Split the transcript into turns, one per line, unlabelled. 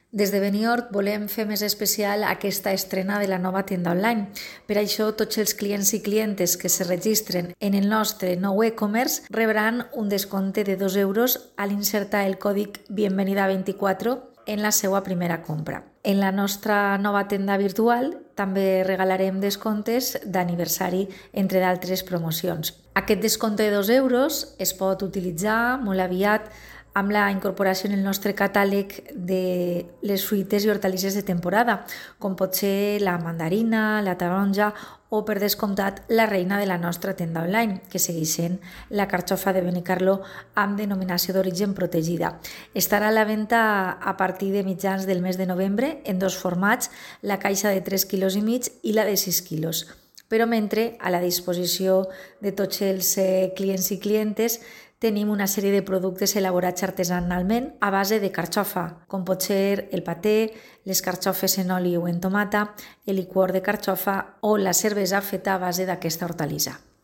Des de Benihorт volem fer més especial aquesta estrena de la nova tenda online. Per això, tots els clients i clientes que se registren en el nostre nou e-commerce rebran un descompte de 2 euros a l'insertar el còdic Bienvenida24 en la seva primera compra. En la nostra nova tenda virtual també regalarem descomptes d'aniversari, entre d'altres promocions. Aquest descompte de 2 euros es pot utilitzar molt aviat amb la incorporació en el nostre catàleg de les fruites i hortalisses de temporada, com pot ser la mandarina, la taronja o, per descomptat, la reina de la nostra tenda online, que segueix sent la carxofa de Benicarló amb denominació d'origen protegida. Estarà a la venda a partir de mitjans del mes de novembre en dos formats, la caixa de 3,5 kg i la de 6 quilos. Però mentre, a la disposició de tots els clients i clientes, tenim una sèrie de productes elaborats artesanalment a base de carxofa, com pot ser el paté, les carxofes en oli o en tomata, el liquor de carxofa o la cervesa feta a base d'aquesta hortalissa.